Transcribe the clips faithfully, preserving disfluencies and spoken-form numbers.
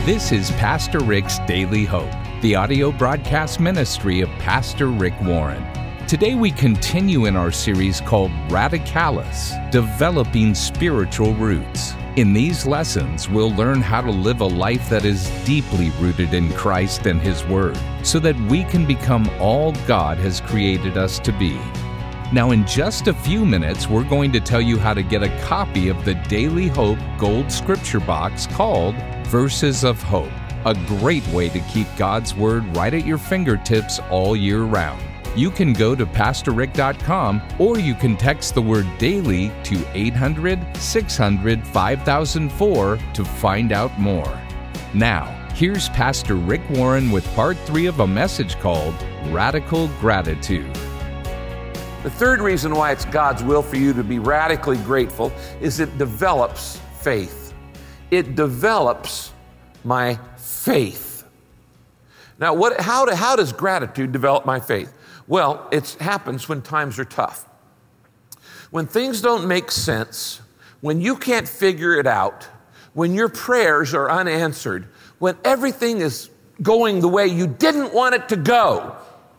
This is Pastor Rick's Daily Hope, the audio broadcast ministry of Pastor Rick Warren. Today we continue in our series called Radicalis, Developing Spiritual Roots. In these lessons, we'll learn how to live a life that is deeply rooted in Christ and His Word, so that we can become all God has created us to be. Now, in just a few minutes, we're going to tell you how to get a copy of the Daily Hope Gold Scripture Box called Verses of Hope, a great way to keep God's Word right at your fingertips all year round. You can go to pastor rick dot com or you can text the word daily to eight hundred, six hundred, five thousand four to find out more. Now, here's Pastor Rick Warren with part three of a message called Radical Gratitude. The third reason why it's God's will for you to be radically grateful is it develops faith. It develops my faith. Now, what, how, do, how does gratitude develop my faith? Well, it happens when times are tough. When things don't make sense, when you can't figure it out, when your prayers are unanswered, when everything is going the way you didn't want it to go,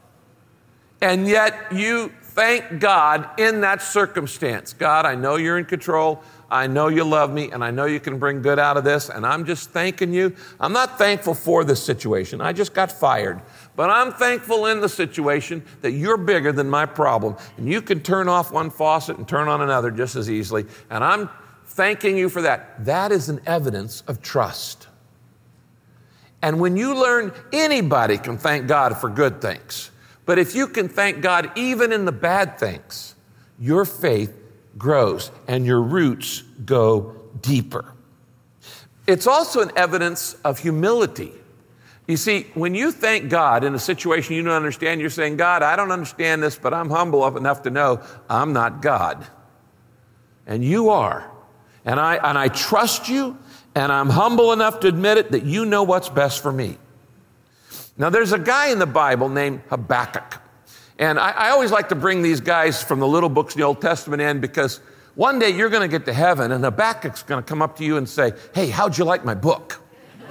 and yet you thank God in that circumstance. God, I know you're in control. I know you love me, and I know you can bring good out of this, and I'm just thanking you. I'm not thankful for this situation. I just got fired. But I'm thankful in the situation that you're bigger than my problem, and you can turn off one faucet and turn on another just as easily, and I'm thanking you for that. That is an evidence of trust. And when you learn, anybody can thank God for good things. But if you can thank God even in the bad things, your faith grows and your roots go deeper. It's also an evidence of humility. You see, when you thank God in a situation you don't understand, you're saying, God, I don't understand this, but I'm humble enough to know I'm not God. And you are. And I, and I trust you, and I'm humble enough to admit it that you know what's best for me. Now, there's a guy in the Bible named Habakkuk. And I, I always like to bring these guys from the little books of the Old Testament in, because one day you're going to get to heaven and Habakkuk's going to come up to you and say, hey, how'd you like my book?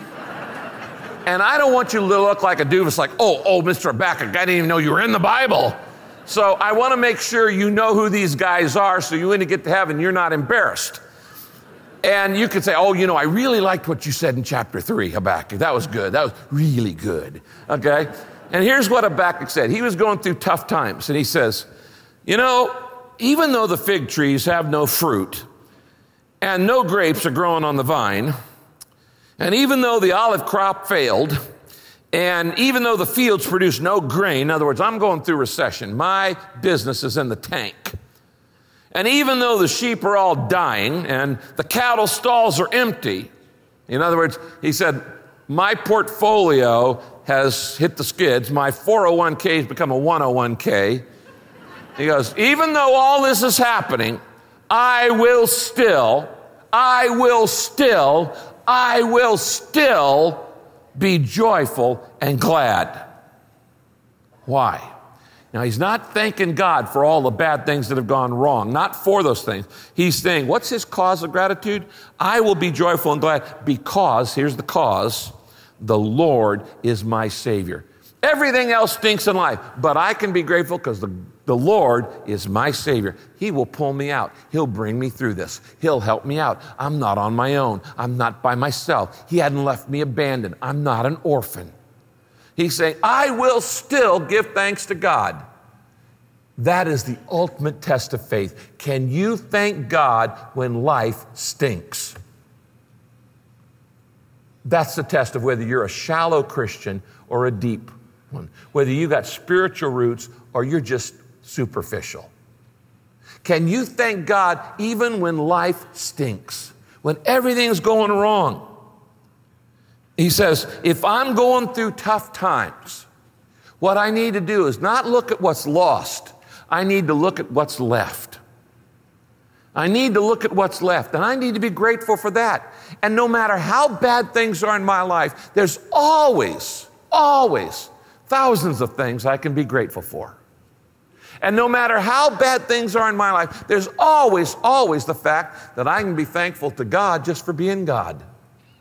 And I don't want you to look like a doofus like, oh, oh, Mister Habakkuk, I didn't even know you were in the Bible. So I want to make sure you know who these guys are, so you when you get to heaven, you're not embarrassed. And you could say, oh, you know, I really liked what you said in chapter three, Habakkuk. That was good. That was really good. Okay? And here's what Habakkuk said. He was going through tough times, and he says, you know, even though the fig trees have no fruit, and no grapes are growing on the vine, and even though the olive crop failed, and even though the fields produce no grain, in other words, I'm going through recession, my business is in the tank. And even though the sheep are all dying and the cattle stalls are empty, in other words, he said, my portfolio has hit the skids. My four oh one k has become a one oh one k. He goes, even though all this is happening, I will still, I will still, I will still be joyful and glad. Why? Now, he's not thanking God for all the bad things that have gone wrong, not for those things. He's saying, what's his cause of gratitude? I will be joyful and glad because, here's the cause, the Lord is my Savior. Everything else stinks in life, but I can be grateful because the, the Lord is my Savior. He will pull me out. He'll bring me through this. He'll help me out. I'm not on my own. I'm not by myself. He hadn't left me abandoned. I'm not an orphan. He's saying, I will still give thanks to God. That is the ultimate test of faith. Can you thank God when life stinks? That's the test of whether you're a shallow Christian or a deep one, whether you got spiritual roots or you're just superficial. Can you thank God even when life stinks, when everything's going wrong? He says, if I'm going through tough times, what I need to do is not look at what's lost. I need to look at what's left. I need to look at what's left, and I need to be grateful for that. And no matter how bad things are in my life, there's always, always thousands of things I can be grateful for. And no matter how bad things are in my life, there's always, always the fact that I can be thankful to God just for being God.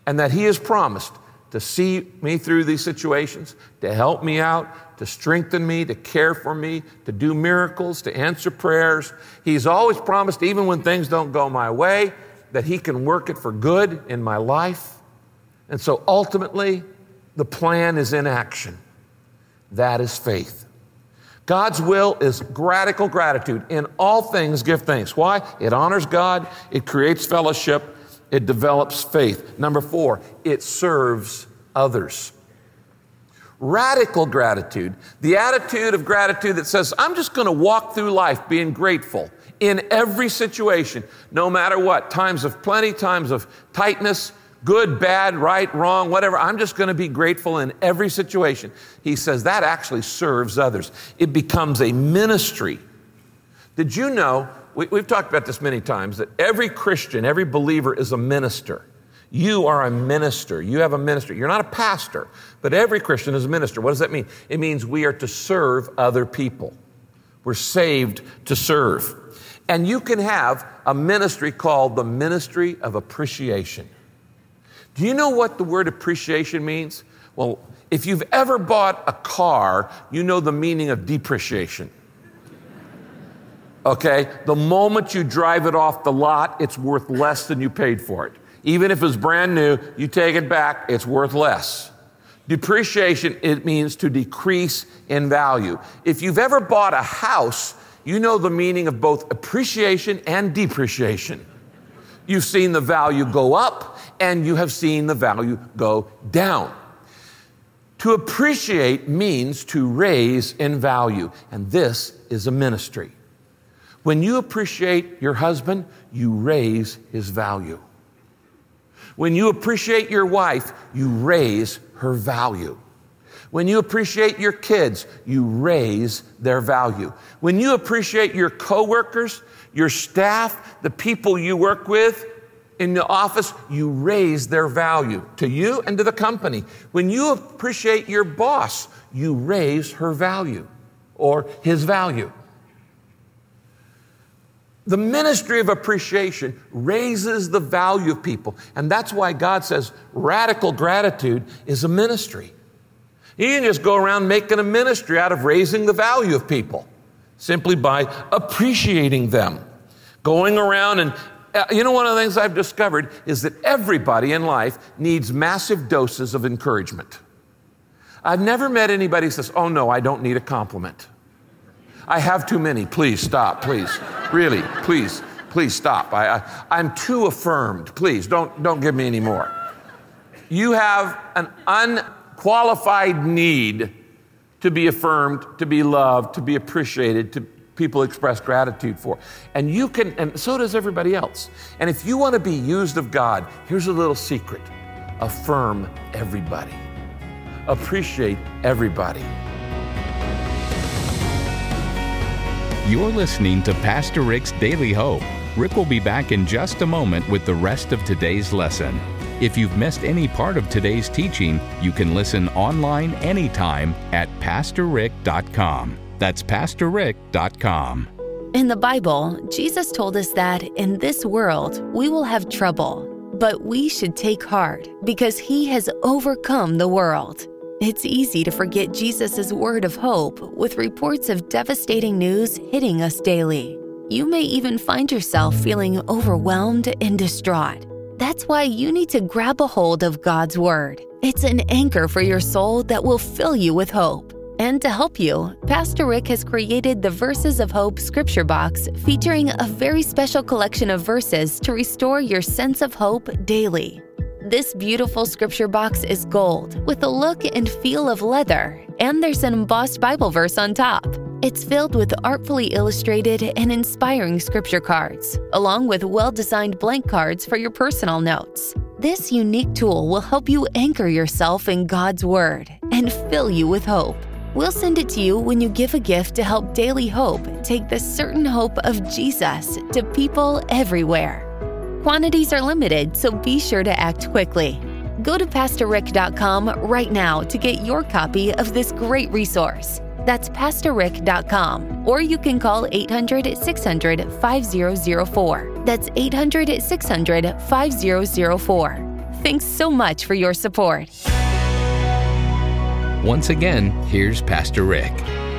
and that He has promised to see me through these situations, to help me out, to strengthen me, to care for me, to do miracles, to answer prayers. He's always promised, even when things don't go my way, that He can work it for good in my life. And so ultimately, the plan is in action. That is faith. God's will is radical gratitude. In all things, give thanks. Why? It honors God, it creates fellowship, it develops faith. Number four, it serves others. Radical gratitude, the attitude of gratitude that says, I'm just going to walk through life being grateful in every situation, no matter what, times of plenty, times of tightness, good, bad, right, wrong, whatever. I'm just going to be grateful in every situation. He says that actually serves others. It becomes a ministry. Did you know, we, we've talked about this many times, that every Christian, every believer is a minister. You are a minister. You have a ministry. You're not a pastor, but every Christian is a minister. What does that mean? It means we are to serve other people. We're saved to serve. And you can have a ministry called the ministry of appreciation. Do you know what the word appreciation means? Well, if you've ever bought a car, you know the meaning of depreciation. Okay? The moment you drive it off the lot, it's worth less than you paid for it. Even if it's brand new, you take it back, it's worth less. Depreciation, it means to decrease in value. If you've ever bought a house, you know the meaning of both appreciation and depreciation. You've seen the value go up, and you have seen the value go down. To appreciate means to raise in value, and this is a ministry. When you appreciate your husband, you raise his value. When you appreciate your wife, you raise her value. When you appreciate your kids, you raise their value. When you appreciate your coworkers, your staff, the people you work with in the office, you raise their value to you and to the company. When you appreciate your boss, you raise her value or his value. The ministry of appreciation raises the value of people. And that's why God says radical gratitude is a ministry. You can just go around making a ministry out of raising the value of people simply by appreciating them. Going around and, uh, you know, one of the things I've discovered is that everybody in life needs massive doses of encouragement. I've never met anybody who says, oh no, I don't need a compliment. I have too many. Please stop, please. Really, please, please stop. I, I, I'm too affirmed. Please, don't, don't give me any more. You have an unqualified need to be affirmed, to be loved, to be appreciated, to people express gratitude for. And you can, and so does everybody else. And if you want to be used of God, here's a little secret. Affirm everybody. Appreciate everybody. You're listening to Pastor Rick's Daily Hope. Rick will be back in just a moment with the rest of today's lesson. If you've missed any part of today's teaching, you can listen online anytime at pastor rick dot com. That's pastor rick dot com. In the Bible, Jesus told us that in this world we will have trouble, but we should take heart because He has overcome the world. It's easy to forget Jesus' word of hope with reports of devastating news hitting us daily. You may even find yourself feeling overwhelmed and distraught. That's why you need to grab a hold of God's word. It's an anchor for your soul that will fill you with hope. And to help you, Pastor Rick has created the Verses of Hope Scripture Box featuring a very special collection of verses to restore your sense of hope daily. This beautiful scripture box is gold with a look and feel of leather, and there's an embossed Bible verse on top. It's filled with artfully illustrated and inspiring scripture cards, along with well-designed blank cards for your personal notes. This unique tool will help you anchor yourself in God's Word and fill you with hope. We'll send it to you when you give a gift to help Daily Hope take the certain hope of Jesus to people everywhere. Quantities are limited, so be sure to act quickly. Go to pastor rick dot com right now to get your copy of this great resource. That's pastor rick dot com, or you can call eight hundred, six hundred, five thousand four. That's eight hundred, six hundred, five thousand four. Thanks so much for your support. Once again, here's Pastor Rick.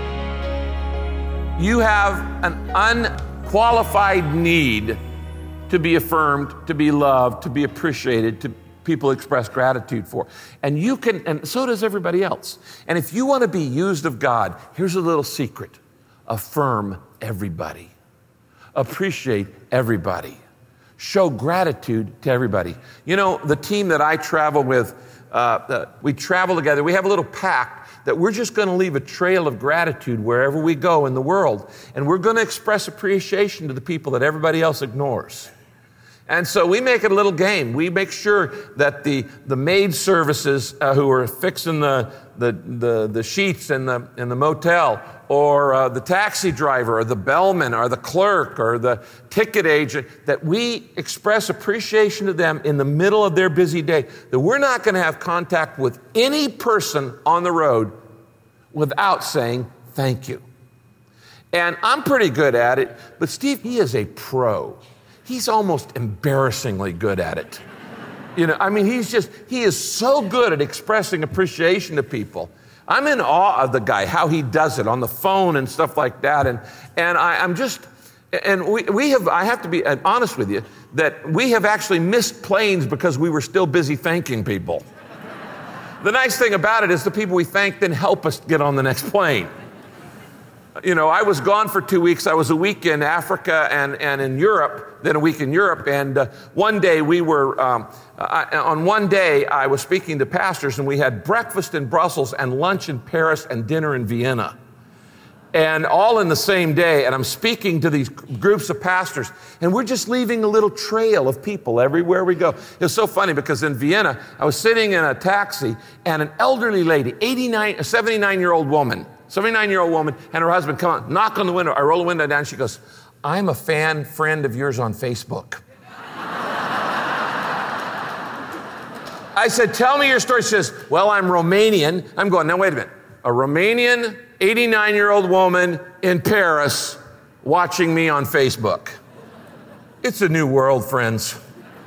You have an unqualified need to be affirmed, to be loved, to be appreciated, to people express gratitude for. And you can, and so does everybody else. And if you want to be used of God, here's a little secret. Affirm everybody. Appreciate everybody. Show gratitude to everybody. You know, the team that I travel with, uh, uh, we travel together. We have a little pact that we're just going to leave a trail of gratitude wherever we go in the world. And we're going to express appreciation to the people that everybody else ignores. And so we make it a little game. We make sure that the, the maid services uh, who are fixing the, the, the, the sheets in the, in the motel, or uh, the taxi driver, or the bellman, or the clerk, or the ticket agent, that we express appreciation to them in the middle of their busy day, that we're not going to have contact with any person on the road without saying thank you. And I'm pretty good at it, but Steve, he is a pro. He's almost embarrassingly good at it. You know, I mean, he's just, he is so good at expressing appreciation to people. I'm in awe of the guy, how he does it on the phone and stuff like that. And and I, I'm just, and we, we have, I have to be honest with you, that we have actually missed planes because we were still busy thanking people. The nice thing about it is the people we thank then help us get on the next plane. You know, I was gone for two weeks. I was a week in Africa and, and in Europe, then a week in Europe. And uh, one day we were, um, I, on one day I was speaking to pastors, and we had breakfast in Brussels and lunch in Paris and dinner in Vienna. And all in the same day. And I'm speaking to these groups of pastors, and we're just leaving a little trail of people everywhere we go. It was so funny because in Vienna, I was sitting in a taxi, and an elderly lady, eighty-nine, a seventy-nine-year-old woman, seventy-nine-year-old woman and her husband come on, knock on the window. I roll the window down. She goes, "I'm a fan friend of yours on Facebook." I said, "Tell me your story." She says, "Well, I'm Romanian." I'm going, "Now, wait a minute. A Romanian eighty-nine-year-old woman in Paris watching me on Facebook." It's a new world, friends.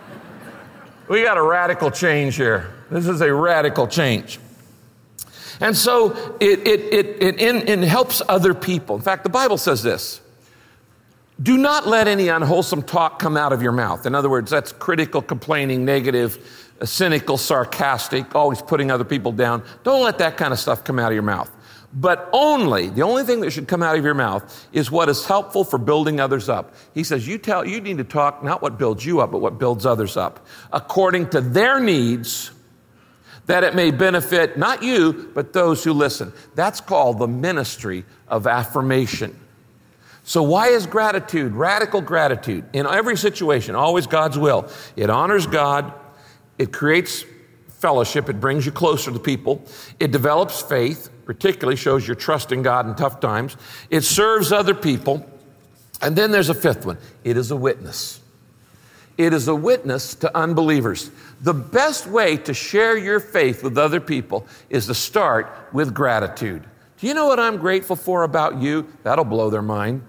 We got a radical change here. This is a radical change. And so it, it, it, it, it, it helps other people. In fact, the Bible says this: do not let any unwholesome talk come out of your mouth. In other words, that's critical, complaining, negative, cynical, sarcastic, always putting other people down. Don't let that kind of stuff come out of your mouth. But only, the only thing that should come out of your mouth is what is helpful for building others up. He says, you tell, you need to talk not what builds you up, but what builds others up, according to their needs, that it may benefit not you, but those who listen. That's called the ministry of affirmation. So why is gratitude, radical gratitude, in every situation, always God's will? It honors God, it creates fellowship, it brings you closer to people, it develops faith, particularly shows you're trusting God in tough times, it serves other people, and then there's a fifth one: it is a witness. It is a witness to unbelievers. The best way to share your faith with other people is to start with gratitude. Do you know what I'm grateful for about you? That'll blow their mind.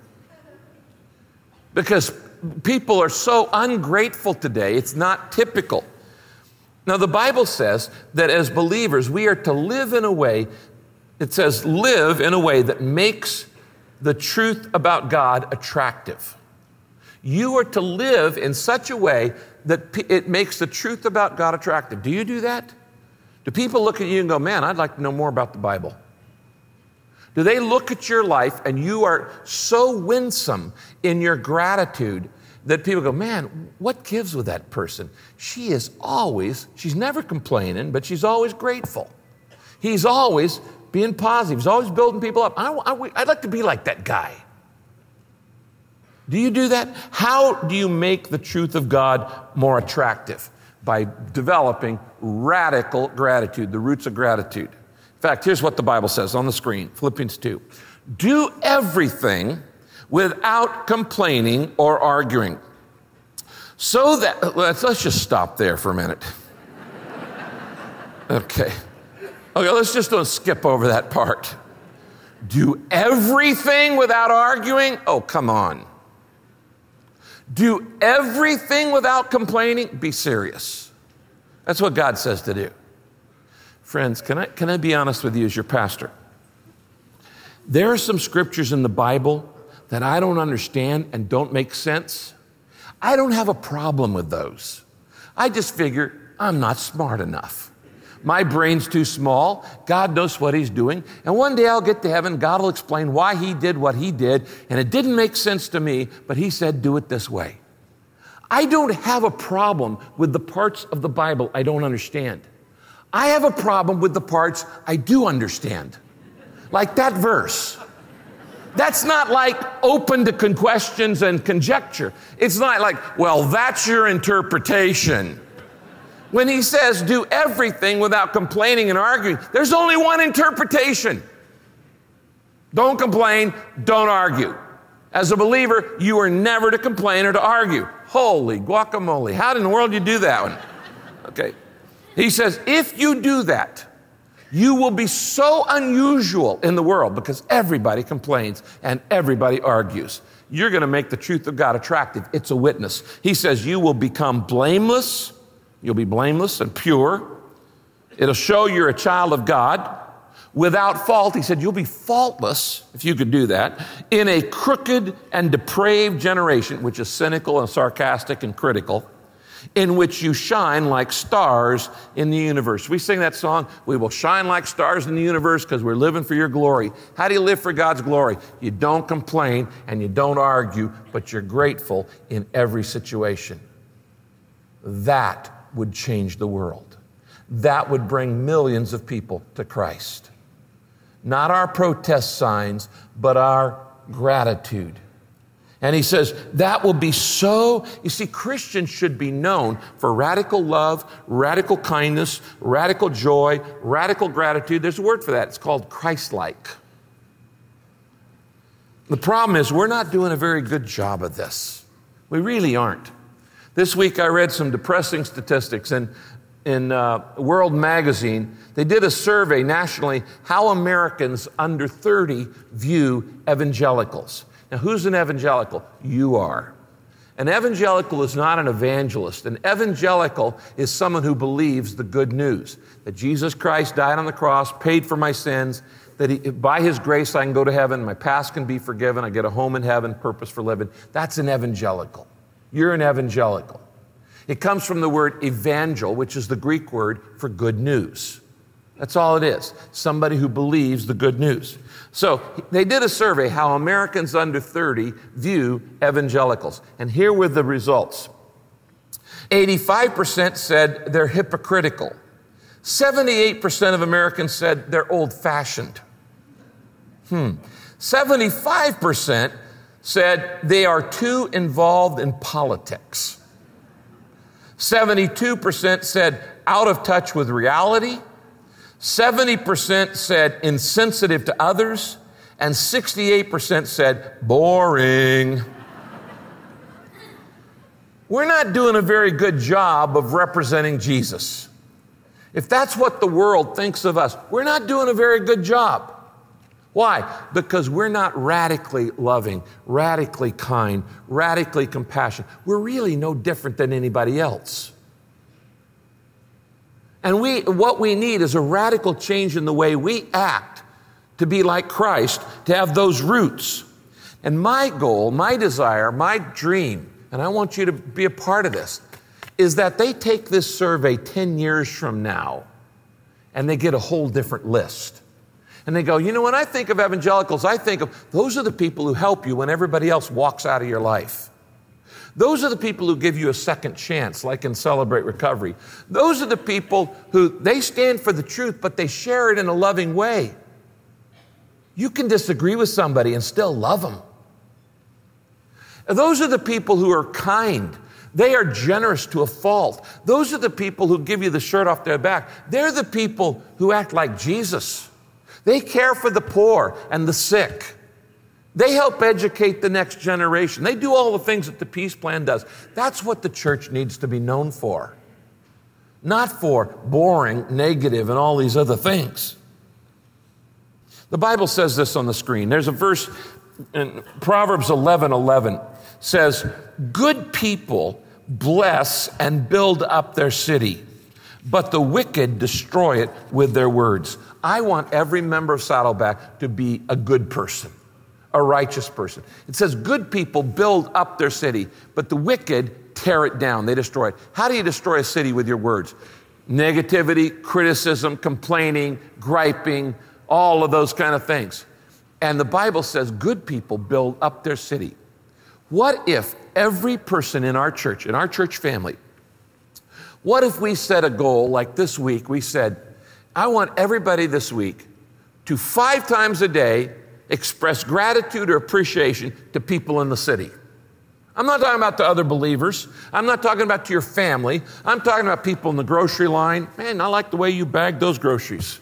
Because people are so ungrateful today, it's not typical. Now, the Bible says that as believers, we are to live in a way, it says live in a way that makes the truth about God attractive. You are to live in such a way that it makes the truth about God attractive. Do you do that? Do people look at you and go, "Man, I'd like to know more about the Bible"? Do they look at your life and you are so winsome in your gratitude that people go, "Man, what gives with that person? She is always, she's never complaining, but she's always grateful. He's always being positive. He's always building people up. I, I, I'd like to be like that guy." Do you do that? How do you make the truth of God more attractive? By developing radical gratitude, the roots of gratitude. In fact, here's what the Bible says on the screen, Philippians two. Do everything without complaining or arguing. So that, let's, let's just stop there for a minute. Okay. Okay, let's just don't skip over that part. Do everything without arguing? Oh, come on. Do everything without complaining? Be serious. That's what God says to do. Friends, can I, can I be honest with you as your pastor? There are some scriptures in the Bible that I don't understand and don't make sense. I don't have a problem with those. I just figure I'm not smart enough. My brain's too small. God knows what he's doing. And one day I'll get to heaven. God will explain why he did what he did. And it didn't make sense to me, but he said, do it this way. I don't have a problem with the parts of the Bible I don't understand. I have a problem with the parts I do understand. Like that verse. That's not like open to con- questions and conjecture. It's not like, well, that's your interpretation. When he says do everything without complaining and arguing, there's only one interpretation. Don't complain, don't argue. As a believer, you are never to complain or to argue. Holy guacamole, how in the world do you do that one? Okay. He says, if you do that, you will be so unusual in the world because everybody complains and everybody argues. You're going to make the truth of God attractive. It's a witness. He says you will become blameless. You'll be blameless and pure. It'll show you're a child of God without fault. He said you'll be faultless, if you could do that, in a crooked and depraved generation, which is cynical and sarcastic and critical, in which you shine like stars in the universe. We sing that song, we will shine like stars in the universe because we're living for your glory. How do you live for God's glory? You don't complain and you don't argue, but you're grateful in every situation. That would change the world. That would bring millions of people to Christ. Not our protest signs, but our gratitude. And he says, that will be so, you see, Christians should be known for radical love, radical kindness, radical joy, radical gratitude. There's a word for that. It's called Christ-like. The problem is we're not doing a very good job of this. We really aren't. This week I read some depressing statistics in, in uh, World Magazine. They did a survey nationally, how Americans under thirty view evangelicals. Now, who's an evangelical? You are. An evangelical is not an evangelist. An evangelical is someone who believes the good news, that Jesus Christ died on the cross, paid for my sins, that he, by his grace I can go to heaven, my past can be forgiven, I get a home in heaven, purpose for living. That's an evangelical. You're an evangelical. It comes from the word evangel, which is the Greek word for good news. That's all it is. Somebody who believes the good news. So they did a survey how Americans under thirty view evangelicals. And here were the results. eighty-five percent said they're hypocritical. seventy-eight percent of Americans said they're old-fashioned. Hmm. seventy-five percent said they are too involved in politics. seventy-two percent said out of touch with reality. seventy percent said insensitive to others, and sixty-eight percent said boring. We're not doing a very good job of representing Jesus. If that's what the world thinks of us, we're not doing a very good job. Why? Because we're not radically loving, radically kind, radically compassionate. We're really no different than anybody else. And we, what we need is a radical change in the way we act to be like Christ, to have those roots. And my goal, my desire, my dream, and I want you to be a part of this, is that they take this survey ten years from now and they get a whole different list. And they go, you know, when I think of evangelicals, I think of those are the people who help you when everybody else walks out of your life. Those are the people who give you a second chance, like in Celebrate Recovery. Those are the people who, they stand for the truth, but they share it in a loving way. You can disagree with somebody and still love them. Those are the people who are kind. They are generous to a fault. Those are the people who give you the shirt off their back. They're the people who act like Jesus. They care for the poor and the sick. They help educate the next generation. They do all the things that the Peace Plan does. That's what the church needs to be known for. Not for boring, negative, and all these other things. The Bible says this on the screen. There's a verse in Proverbs eleven eleven says, good people bless and build up their city, but the wicked destroy it with their words. I want every member of Saddleback to be a good person, a righteous person. It says good people build up their city, but the wicked tear it down. They destroy it. How do you destroy a city with your words? Negativity, criticism, complaining, griping, all of those kind of things. And the Bible says good people build up their city. What if every person in our church, in our church family, what if we set a goal like this week? We said, I want everybody this week to five times a day express gratitude or appreciation to people in the city. I'm not talking about to other believers. I'm not talking about to your family. I'm talking about people in the grocery line. Man, I like the way you bag those groceries.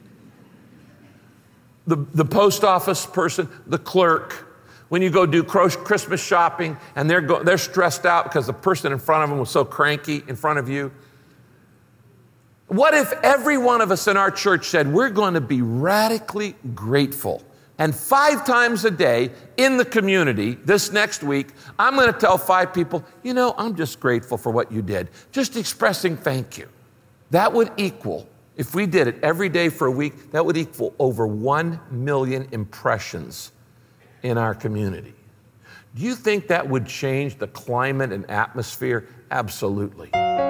The, the post office person, the clerk, when you go do Christmas shopping and they're, go, they're stressed out because the person in front of them was so cranky in front of you. What if every one of us in our church said, we're going to be radically grateful? And five times a day in the community this next week, I'm going to tell five people, you know, I'm just grateful for what you did. Just expressing thank you. That would equal, if we did it every day for a week, that would equal over one million impressions in our community. Do you think that would change the climate and atmosphere? Absolutely.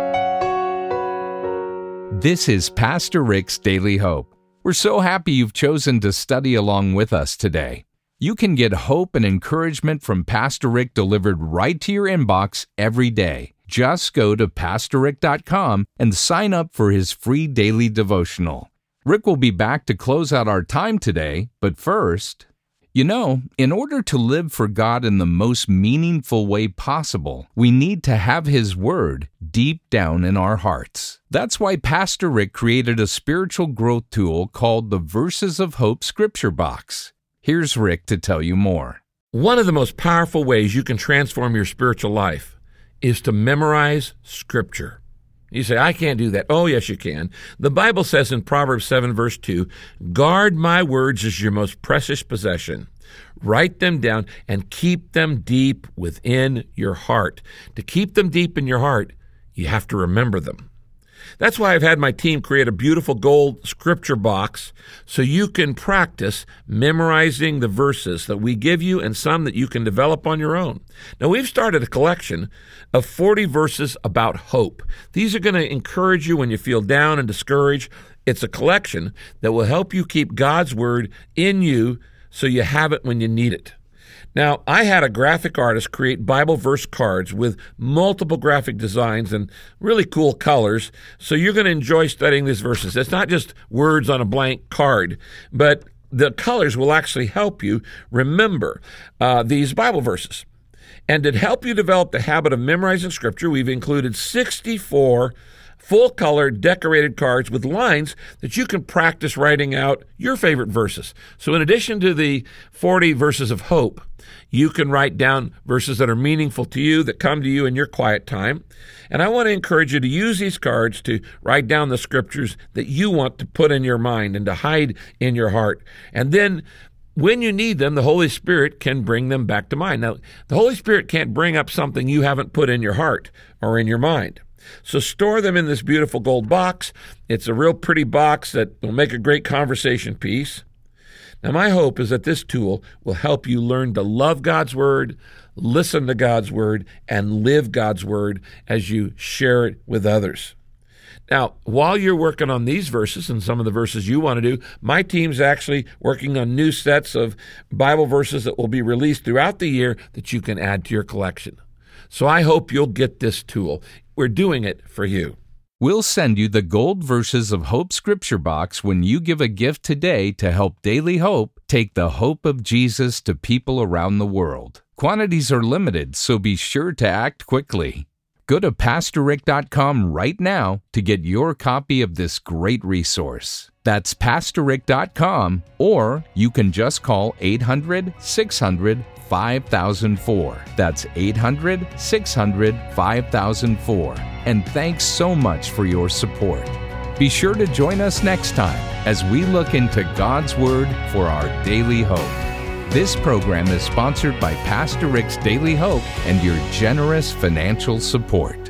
This is Pastor Rick's Daily Hope. We're so happy you've chosen to study along with us today. You can get hope and encouragement from Pastor Rick delivered right to your inbox every day. Just go to pastor rick dot com and sign up for his free daily devotional. Rick will be back to close out our time today, but first, you know, in order to live for God in the most meaningful way possible, we need to have His Word deep down in our hearts. That's why Pastor Rick created a spiritual growth tool called the Verses of Hope Scripture Box. Here's Rick to tell you more. One of the most powerful ways you can transform your spiritual life is to memorize Scripture. You say, I can't do that. Oh, yes, you can. The Bible says in Proverbs seven, verse two, guard my words as your most precious possession. Write them down and keep them deep within your heart. To keep them deep in your heart, you have to remember them. That's why I've had my team create a beautiful gold scripture box so you can practice memorizing the verses that we give you and some that you can develop on your own. Now, we've started a collection of forty verses about hope. These are going to encourage you when you feel down and discouraged. It's a collection that will help you keep God's Word in you so you have it when you need it. Now, I had a graphic artist create Bible verse cards with multiple graphic designs and really cool colors, so you're going to enjoy studying these verses. It's not just words on a blank card, but the colors will actually help you remember uh, these Bible verses. And to help you develop the habit of memorizing Scripture, we've included sixty-four full-color decorated cards with lines that you can practice writing out your favorite verses. So in addition to the forty verses of hope, you can write down verses that are meaningful to you, that come to you in your quiet time. And I want to encourage you to use these cards to write down the scriptures that you want to put in your mind and to hide in your heart. And then when you need them, the Holy Spirit can bring them back to mind. Now, the Holy Spirit can't bring up something you haven't put in your heart or in your mind. So store them in this beautiful gold box. It's a real pretty box that will make a great conversation piece. Now, my hope is that this tool will help you learn to love God's Word, listen to God's Word, and live God's Word as you share it with others. Now, while you're working on these verses and some of the verses you want to do, my team's actually working on new sets of Bible verses that will be released throughout the year that you can add to your collection. So I hope you'll get this tool. We're doing it for you. We'll send you the Gold Verses of Hope Scripture Box when you give a gift today to help Daily Hope take the hope of Jesus to people around the world. Quantities are limited, so be sure to act quickly. Go to pastor rick dot com right now to get your copy of this great resource. That's pastor rick dot com, or you can just call eight hundred, six hundred, five thousand four. That's eight hundred, six hundred, five thousand four. And thanks so much for your support. Be sure to join us next time as we look into God's Word for our daily hope. This program is sponsored by Pastor Rick's Daily Hope and your generous financial support.